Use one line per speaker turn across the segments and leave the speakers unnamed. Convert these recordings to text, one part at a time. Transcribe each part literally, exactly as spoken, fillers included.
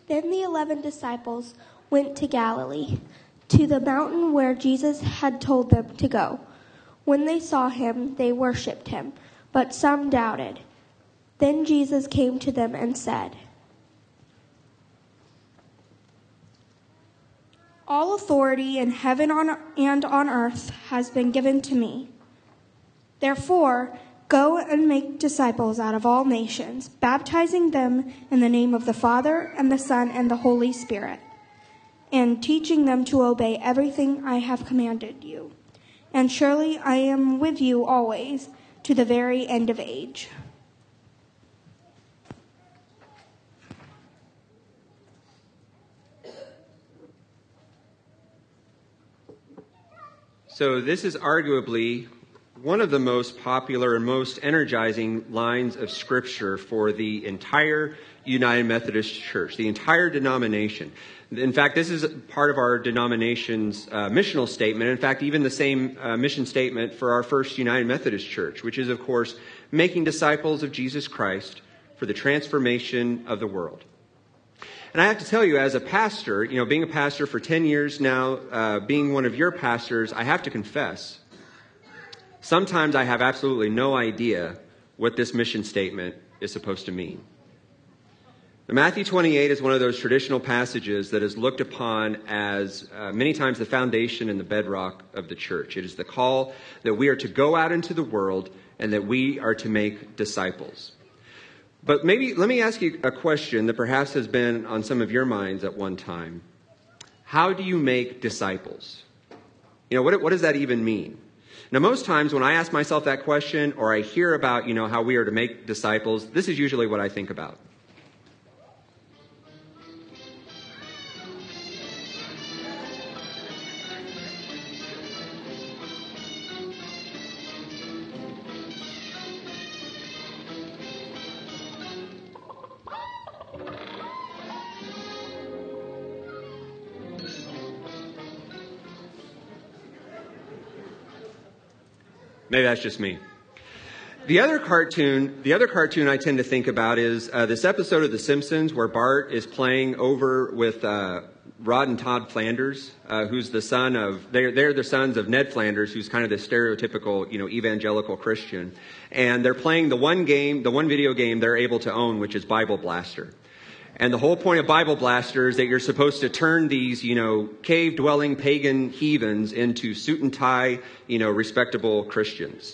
Then the eleven disciples went to Galilee, to the mountain where Jesus had told them to go. When they saw him, they worshipped him, but some doubted. Then Jesus came to them and said, "All authority in heaven and on earth has been given to me. Therefore, go and make disciples out of all nations, baptizing them in the name of the Father and the Son and the Holy Spirit, and teaching them to obey everything I have commanded you. And surely I am with you always, to the very end of age."
So this is arguably one of the most popular and most energizing lines of Scripture for the entire United Methodist Church, the entire denomination. In fact, this is part of our denomination's uh, missional statement. In fact, even the same uh, mission statement for our First United Methodist Church, which is, of course, making disciples of Jesus Christ for the transformation of the world. And I have to tell you, as a pastor, you know, being a pastor for ten years now, uh, being one of your pastors, I have to confess, sometimes I have absolutely no idea what this mission statement is supposed to mean. Now, Matthew twenty-eight is one of those traditional passages that is looked upon as uh, many times the foundation and the bedrock of the church. It is the call that we are to go out into the world and that we are to make disciples. But maybe let me ask you a question that perhaps has been on some of your minds at one time. How do you make disciples? You know, what, what does that even mean? Now, most times when I ask myself that question or I hear about, you know, how we are to make disciples, this is usually what I think about. Maybe that's just me. The other cartoon, the other cartoon I tend to think about is uh, this episode of The Simpsons where Bart is playing over with uh, Rod and Todd Flanders, uh, who's the son of, they're, they're the sons of Ned Flanders, who's kind of the stereotypical, you know, evangelical Christian. And they're playing the one game, the one video game they're able to own, which is Bible Blaster. And the whole point of Bible Blaster is that you're supposed to turn these, you know, cave-dwelling pagan heathens into suit and tie, you know, respectable Christians.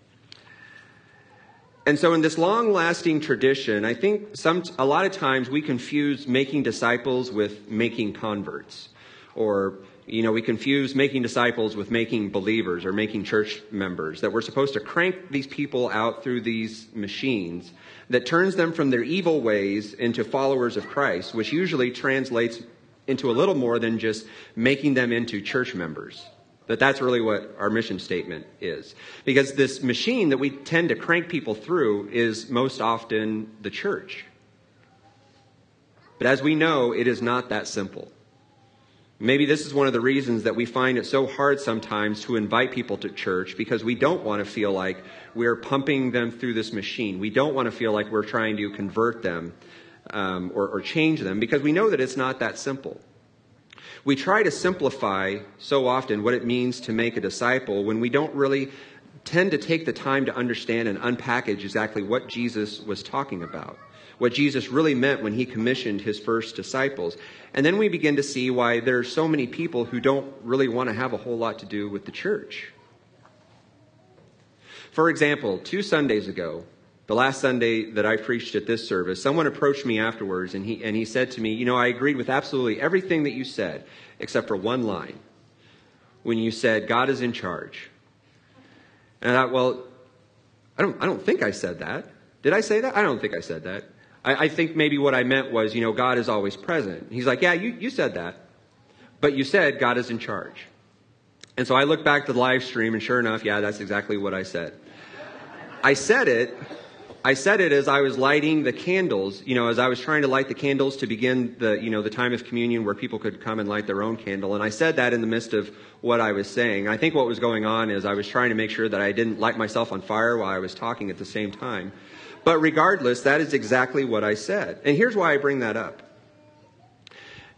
And so in this long-lasting tradition, I think some a lot of times we confuse making disciples with making converts. Or, you know, we confuse making disciples with making believers or making church members. That we're supposed to crank these people out through these machines that turns them from their evil ways into followers of Christ, which usually translates into a little more than just making them into church members. That that's really what our mission statement is. Because this machine that we tend to crank people through is most often the church. But as we know, it is not that simple. Maybe this is one of the reasons that we find it so hard sometimes to invite people to church, because we don't want to feel like we're pumping them through this machine. We don't want to feel like we're trying to convert them um, or, or change them, because we know that it's not that simple. We try to simplify so often what it means to make a disciple when we don't really tend to take the time to understand and unpackage exactly what Jesus was talking about, what Jesus really meant when he commissioned his first disciples. And then we begin to see why there are so many people who don't really want to have a whole lot to do with the church. For example, two Sundays ago, the last Sunday that I preached at this service, someone approached me afterwards and he and he said to me, you know, I agreed with absolutely everything that you said, except for one line. When you said, God is in charge. And I thought, well, I don't I don't think I said that. Did I say that? I don't think I said that. I, I think maybe what I meant was, you know, God is always present. He's like, yeah, you, you said that. But you said God is in charge. And so I looked back to the live stream, and sure enough, yeah, that's exactly what I said. I said it, I said it as I was lighting the candles, you know, as I was trying to light the candles to begin the, you know, the time of communion where people could come and light their own candle. And I said that in the midst of what I was saying. I think what was going on is I was trying to make sure that I didn't light myself on fire while I was talking at the same time. But regardless, that is exactly what I said. And here's why I bring that up.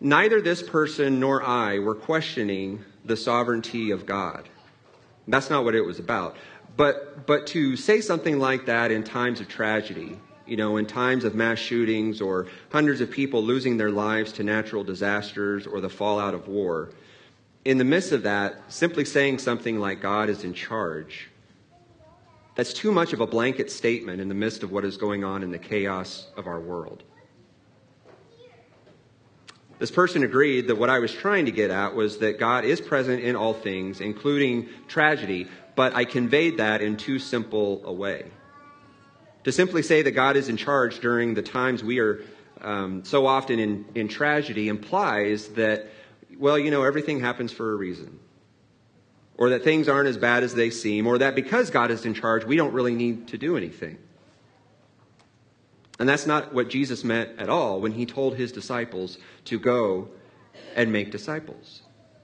neither this person nor I were questioning the sovereignty of God. That's not what it was about. But but to say something like that in times of tragedy, you know, in times of mass shootings or hundreds of people losing their lives to natural disasters or the fallout of war, in the midst of that, simply saying something like God is in charge, that's too much of a blanket statement in the midst of what is going on in the chaos of our world. This person agreed that what I was trying to get at was that God is present in all things, including tragedy, but I conveyed that in too simple a way. To simply say that God is in charge during the times we are um, so often in, in tragedy implies that, well, you know, everything happens for a reason. Or that things aren't as bad as they seem, or that because God is in charge, we don't really need to do anything. And that's not what Jesus meant at all when he told his disciples to go and make disciples.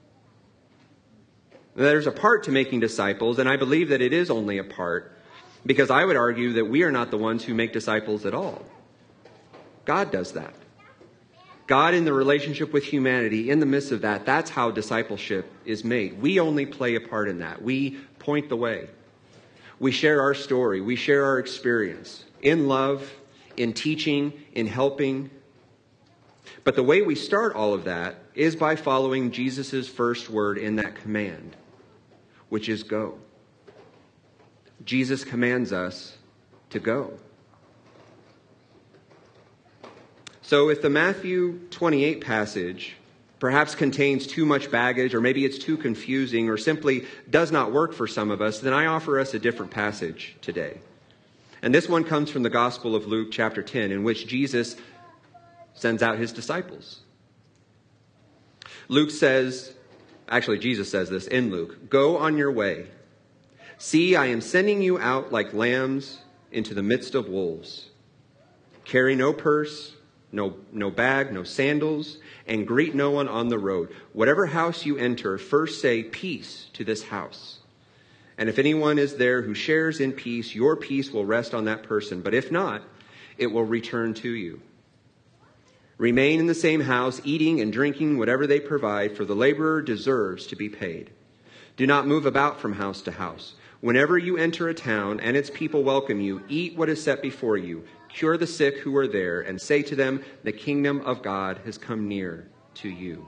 There's a part to making disciples, and I believe that it is only a part, because I would argue that we are not the ones who make disciples at all. God does that. God in the relationship with humanity, in the midst of that, that's how discipleship is made. We only play a part in that. We point the way. We share our story. We share our experience in love, in teaching, in helping. But the way we start all of that is by following Jesus' first word in that command, which is go. Jesus commands us to go. So if the Matthew twenty-eight passage perhaps contains too much baggage, or maybe it's too confusing, or simply does not work for some of us, then I offer us a different passage today. And this one comes from the Gospel of Luke chapter ten, in which Jesus sends out his disciples. Luke says, actually Jesus says this in Luke, "Go on your way. See, I am sending you out like lambs into the midst of wolves. Carry no purse, no, no bag, no sandals, and greet no one on the road. Whatever house you enter, first say peace to this house. And if anyone is there who shares in peace, your peace will rest on that person. But if not, it will return to you. Remain in the same house, eating and drinking whatever they provide, for the laborer deserves to be paid. Do not move about from house to house. Whenever you enter a town and its people welcome you, eat what is set before you, cure the sick who are there, and say to them, the kingdom of God has come near to you."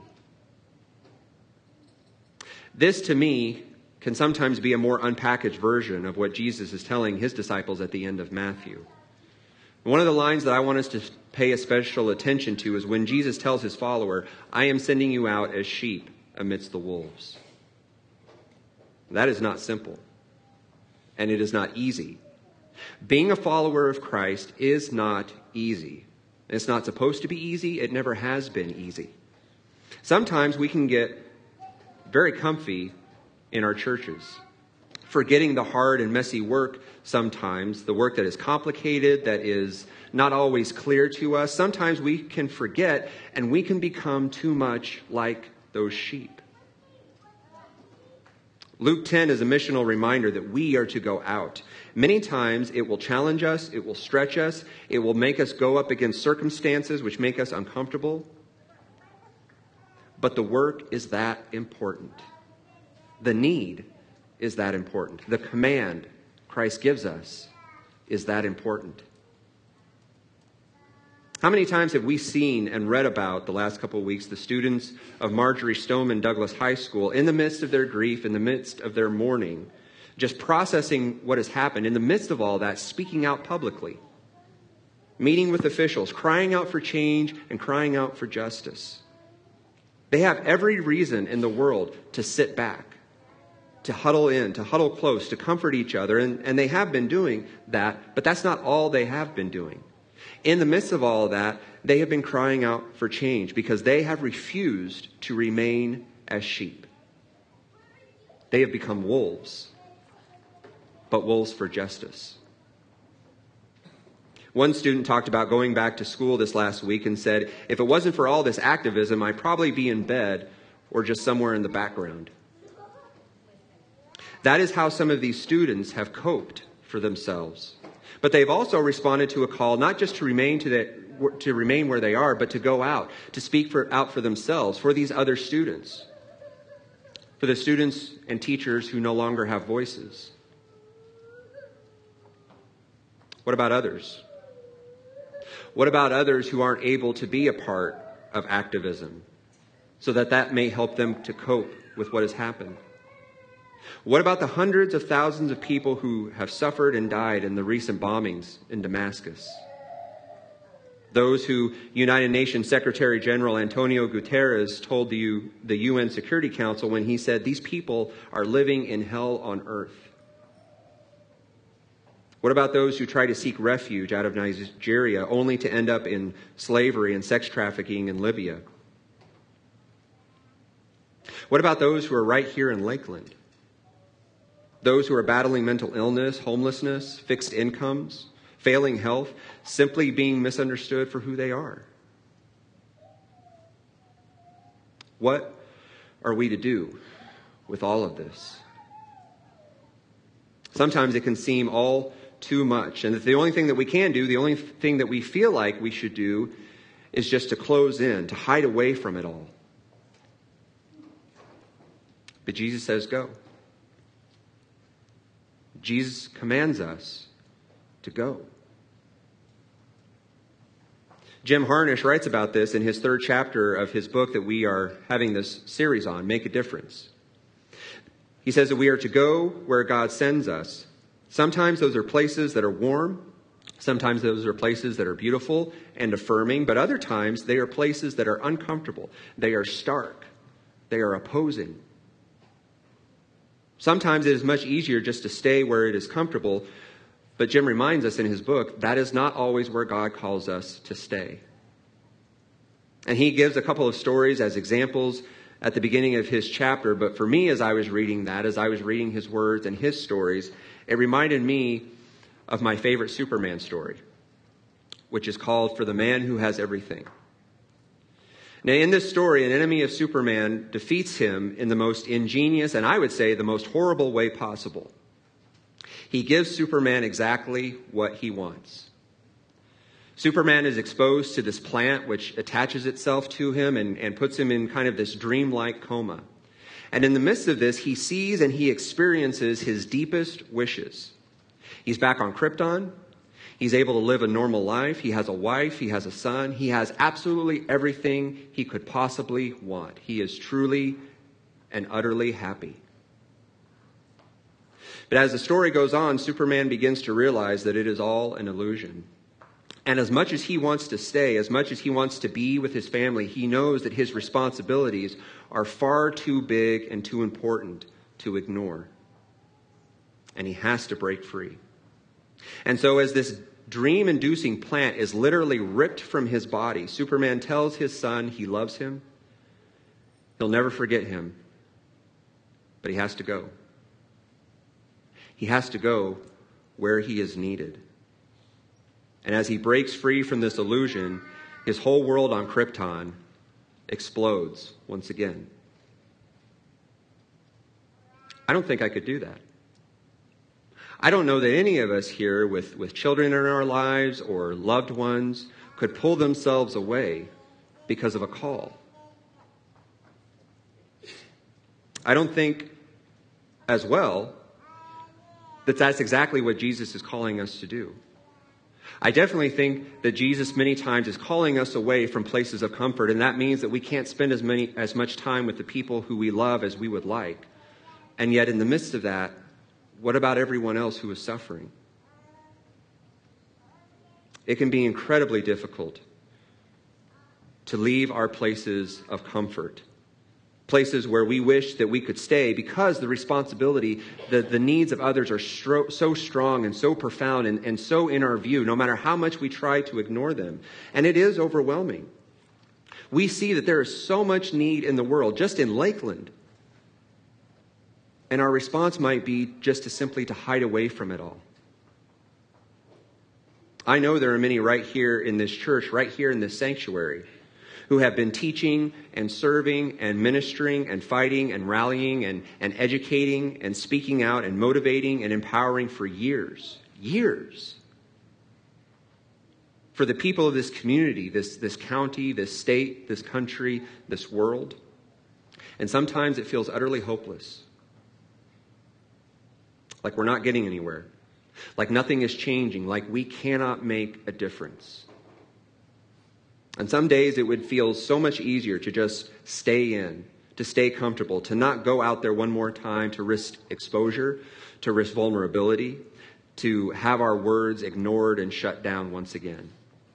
This, to me, can sometimes be a more unpackaged version of what Jesus is telling his disciples at the end of Matthew. One of the lines that I want us to pay a special attention to is when Jesus tells his follower, "I am sending you out as sheep amidst the wolves." That is not simple, and it is not easy. Being a follower of Christ is not easy. It's not supposed to be easy. It never has been easy. Sometimes we can get very comfy in our churches, forgetting the hard and messy work sometimes, the work that is complicated, that is not always clear to us. Sometimes we can forget and we can become too much like those sheep. Luke ten is a missional reminder that we are to go out. Many times it will challenge us, it will stretch us, it will make us go up against circumstances which make us uncomfortable. But the work is that important. The need is that important. The command Christ gives us is that important. How many times have we seen and read about the last couple of weeks the students of Marjorie Stoneman Douglas High School in the midst of their grief, in the midst of their mourning, just processing what has happened, in the midst of all that, speaking out publicly, meeting with officials, crying out for change and crying out for justice. They have every reason in the world to sit back, to huddle in, to huddle close, to comfort each other, and, and they have been doing that, but that's not all they have been doing. In the midst of all of that, they have been crying out for change because they have refused to remain as sheep. They have become wolves, but wolves for justice. One student talked about going back to school this last week and said, if it wasn't for all this activism, I'd probably be in bed or just somewhere in the background. That is how some of these students have coped for themselves. But they've also responded to a call not just to remain to the, to remain where they are, but to go out, to speak for, out for themselves, for these other students, for the students and teachers who no longer have voices. What about others? What about others who aren't able to be a part of activism, so that that may help them to cope with what has happened? What about the hundreds of thousands of people who have suffered and died in the recent bombings in Damascus? Those who United Nations Secretary General Antonio Guterres told the, U, the U N Security Council when he said, these people are living in hell on earth. What about those who try to seek refuge out of Nigeria only to end up in slavery and sex trafficking in Libya? What about those who are right here in Lakeland? Those who are battling mental illness, homelessness, fixed incomes, failing health, simply being misunderstood for who they are? What are we to do with all of this? Sometimes it can seem all too much, and that the only thing that we can do, the only thing that we feel like we should do, is just to close in, to hide away from it all. But Jesus says go. Jesus commands us to go. Jim Harnish writes about this in his third chapter of his book that we are having this series on, Make a Difference. He says that we are to go where God sends us. Sometimes those are places that are warm. Sometimes those are places that are beautiful and affirming. But other times they are places that are uncomfortable. They are stark. They are opposing. Sometimes it is much easier just to stay where it is comfortable. But Jim reminds us in his book, that is not always where God calls us to stay. And he gives a couple of stories as examples at the beginning of his chapter. But for me, as I was reading that, as I was reading his words and his stories, it reminded me of my favorite Superman story, which is called For the Man Who Has Everything. Now, in this story, an enemy of Superman defeats him in the most ingenious, and I would say the most horrible way possible. He gives Superman exactly what he wants. Superman is exposed to this plant which attaches itself to him and, and puts him in kind of this dreamlike coma. And in the midst of this, he sees and he experiences his deepest wishes. He's back on Krypton. He's able to live a normal life. He has a wife. He has a son. He has absolutely everything he could possibly want. He is truly and utterly happy. But as the story goes on, Superman begins to realize that it is all an illusion. And as much as he wants to stay, as much as he wants to be with his family, he knows that his responsibilities are far too big and too important to ignore. And he has to break free. And so as this dream-inducing plant is literally ripped from his body, Superman tells his son he loves him. He'll never forget him. But he has to go. He has to go where he is needed. And as he breaks free from this illusion, his whole world on Krypton explodes once again. I don't think I could do that. I don't know that any of us here with, with children in our lives or loved ones could pull themselves away because of a call. I don't think as well that that's exactly what Jesus is calling us to do. I definitely think that Jesus many times is calling us away from places of comfort, and that means that we can't spend as many as much time with the people who we love as we would like. And yet in the midst of that, what about everyone else who is suffering? It can be incredibly difficult to leave our places of comfort, places where we wish that we could stay because the responsibility, the, the needs of others are stro- so strong and so profound and, and so in our view, no matter how much we try to ignore them. And it is overwhelming. We see that there is so much need in the world, just in Lakeland. And our response might be just to simply to hide away from it all. I know there are many right here in this church, right here in this sanctuary, who have been teaching and serving and ministering and fighting and rallying and, and educating and speaking out and motivating and empowering for years. Years. For for the people of this community, this, this county, this state, this country, this world. And sometimes it feels utterly hopeless. Like we're not getting anywhere. Like nothing is changing. Like we cannot make a difference. And some days it would feel so much easier to just stay in, to stay comfortable, to not go out there one more time, to risk exposure, to risk vulnerability, to have our words ignored and shut down once again.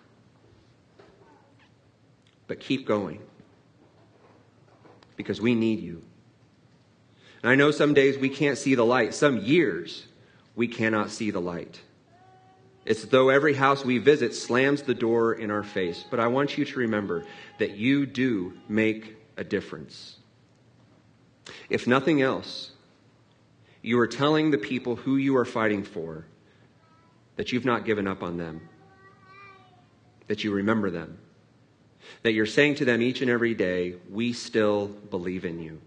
But keep going. Because we need you. And I know some days we can't see the light. Some years we cannot see the light. It's as though every house we visit slams the door in our face. But I want you to remember that you do make a difference. If nothing else, you are telling the people who you are fighting for that you've not given up on them, that you remember them, that you're saying to them each and every day, we still believe in you.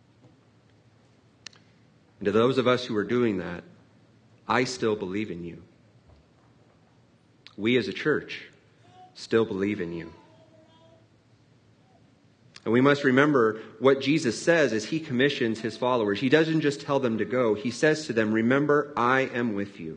And to those of us who are doing that, I still believe in you. We as a church still believe in you. And we must remember what Jesus says as he commissions his followers. He doesn't just tell them to go. He says to them, remember, I am with you.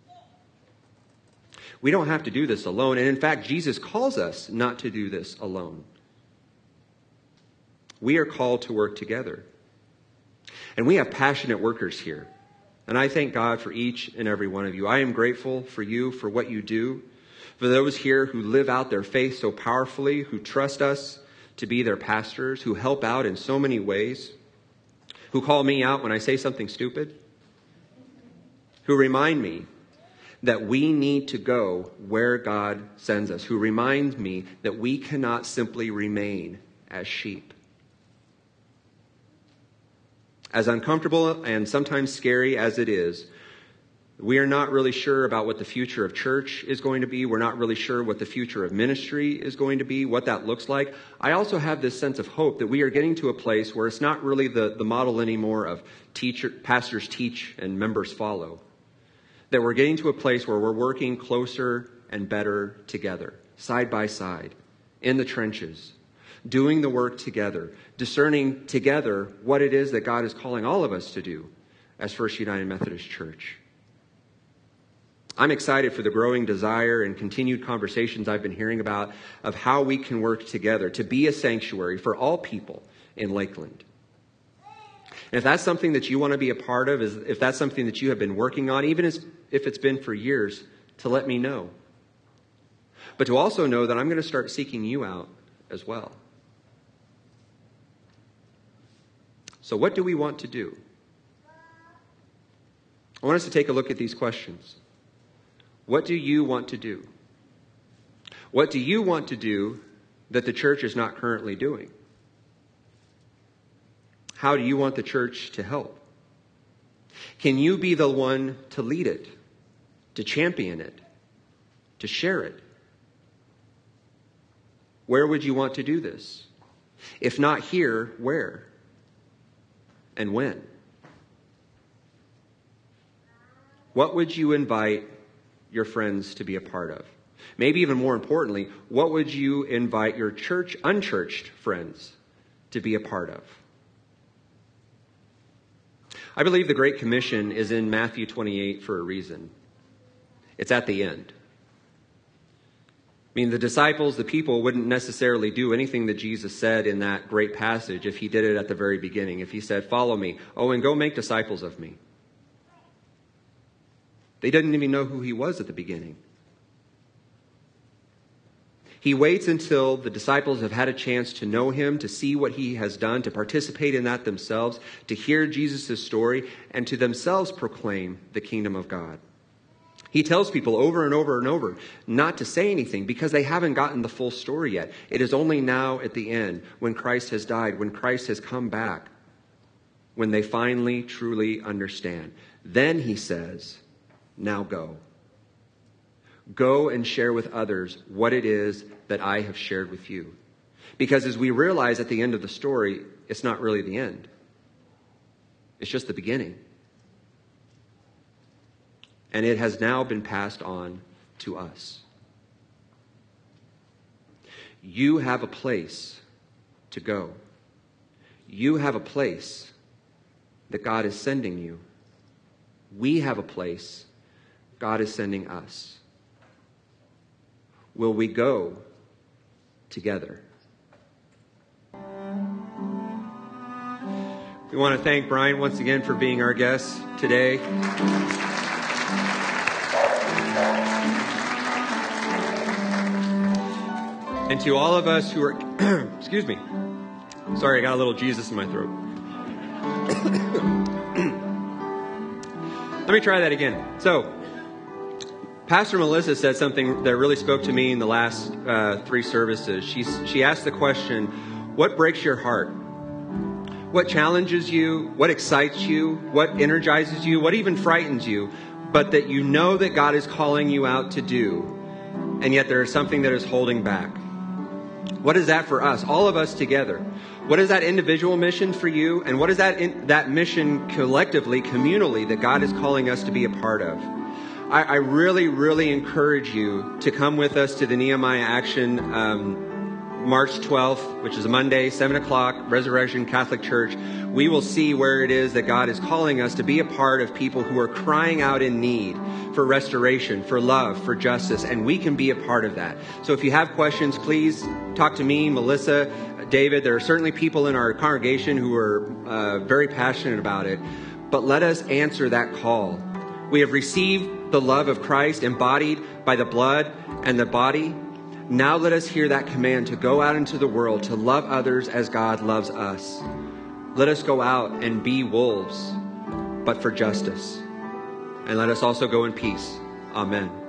We don't have to do this alone. And in fact, Jesus calls us not to do this alone. We are called to work together. And we have passionate workers here. And I thank God for each and every one of you. I am grateful for you, for what you do. For those here who live out their faith so powerfully, who trust us to be their pastors, who help out in so many ways, who call me out when I say something stupid, who remind me that we need to go where God sends us, who reminds me that we cannot simply remain as sheep. As uncomfortable and sometimes scary as it is, we are not really sure about what the future of church is going to be. We're not really sure what the future of ministry is going to be, what that looks like. I also have this sense of hope that we are getting to a place where it's not really the, the model anymore of teacher, pastors teach and members follow. That we're getting to a place where we're working closer and better together, side by side, in the trenches, doing the work together, discerning together what it is that God is calling all of us to do as First United Methodist Church. I'm excited for the growing desire and continued conversations I've been hearing about of how we can work together to be a sanctuary for all people in Lakeland. And if that's something that you want to be a part of, is if that's something that you have been working on, even as, if it's been for years, to let me know. But to also know that I'm going to start seeking you out as well. So what do we want to do? I want us to take a look at these questions. What do you want to do? What do you want to do that the church is not currently doing? How do you want the church to help? Can you be the one to lead it, to champion it, to share it? Where would you want to do this? If not here, where? And when? What would you invite your friends to be a part of? Maybe even more importantly, what would you invite your church, unchurched friends to be a part of? I believe the Great Commission is in Matthew twenty-eight for a reason. It's at the end. I mean, the disciples, the people, wouldn't necessarily do anything that Jesus said in that great passage if he did it at the very beginning. If he said, follow me, oh, and go make disciples of me. They didn't even know who he was at the beginning. He waits until the disciples have had a chance to know him, to see what he has done, to participate in that themselves, to hear Jesus' story, and to themselves proclaim the kingdom of God. He tells people over and over and over not to say anything because they haven't gotten the full story yet. It is only now at the end, when Christ has died, when Christ has come back, when they finally truly understand. Then he says, now go. Go and share with others what it is that I have shared with you. Because as we realize at the end of the story, it's not really the end. It's just the beginning. And it has now been passed on to us. You have a place to go. You have a place that God is sending you. We have a place God is sending us. Will we go together? We want to thank Brian once again for being our guest today. And to all of us who are, excuse me, sorry, I got a little Jesus in my throat. Let me try that again. So, Pastor Melissa said something that really spoke to me in the last uh, three services. She, she asked the question, what breaks your heart? What challenges you? What excites you? What energizes you? What even frightens you? But that you know that God is calling you out to do, and yet there is something that is holding back. What is that for us, all of us together? What is that individual mission for you? And what is that in, that mission collectively, communally, that God is calling us to be a part of? I, I really, really encourage you to come with us to the Nehemiah Action um, March twelfth, which is a Monday, seven o'clock, Resurrection Catholic Church. We will see where it is that God is calling us to be a part of people who are crying out in need for restoration, for love, for justice, and we can be a part of that. So if you have questions, please talk to me, Melissa, David. There are certainly people in our congregation who are uh, very passionate about it, but let us answer that call. We have received the love of Christ embodied by the blood and the body. Now let us hear that command to go out into the world, to love others as God loves us. Let us go out and be wolves, but for justice. And let us also go in peace. Amen.